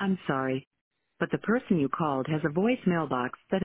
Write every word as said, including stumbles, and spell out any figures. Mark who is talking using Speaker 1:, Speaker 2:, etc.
Speaker 1: I'm sorry, but the person you called has a voicemail box that